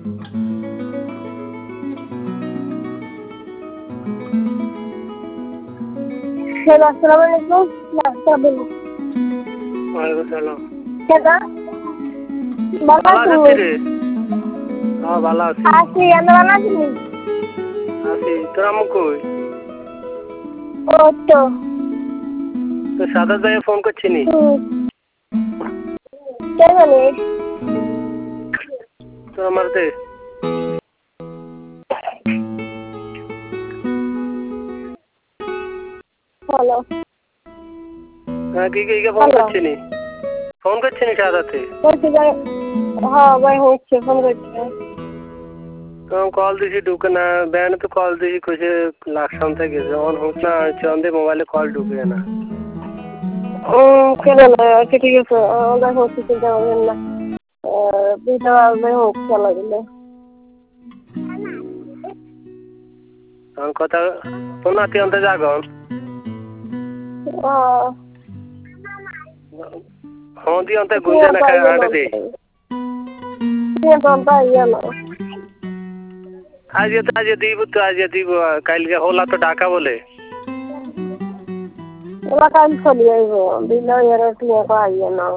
Hello, আসসালামু আলাইকুম। নাস্তা বলি। ওয়ালাইকুম সালাম। কেডা? ভালো ভালো আছো? আছিস রে? হ্যাঁ ভালো আছি। আছি, এনে ভালো আছিস? আছি। তোর আম্মু কই? ও তো। তো সাদা ভাইয়া ফোন করছিনি? কে জানে? তো আমার দে। হ্যালো। হ্যাঁ কি ফোন করছিনি? ফোন করছিনি সাদাতে? বলছি ভাই, হ্যাঁ ভাই হচ্ছে, ফোন করছে। তো কল দিছি ঢুকে না, ব্যানে তো কল দিছি কইছে লাকসাম থেকে গেছে। অন হোক না চন্দে মোবাইলে কল ঢুকে না। কে জানে? আচ্ছা ঠিক আছে, আমাদের হচ্ছে, চিন্তা করবেন না। দুইটা বাজবে হোক, চলা দিলে। তখন কথা তোর নাতি অন্তে যাগন। হ্যাঁ দি অন্তে গুঞ্জে না খায় হাঁটে দে। আজ দিব তো আজ দিব কালকে হোলা তো ঢাকা বলে। ওরা কাল চলে যাইব, দিলে এর টিয়া আইয়ে না।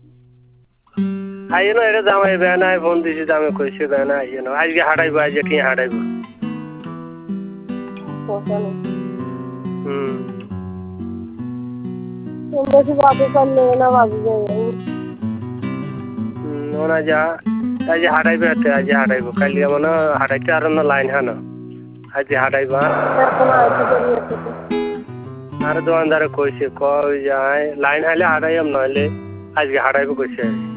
আইয়ে না এটা জামাই বেনায় ফোন দিছি জামে কইছে বেনা আইয়ে না। আজকে হাঁটাইবো আজকে কি হাঁটাইবো। বেশি বাজে করলে না বাজে যায়। ওনা যা আজ হাঁটাইবে হাতে আজ হাঁটাইবো কালকে মনে হাঁটাইতে আর না লাইন হানো আজ হাঁটাইবো। আর দোকানদারে কইছে কই যায় লাইন হাইলে হাঁটাইম নইলে আজকে হাঁটাইবো কইছে।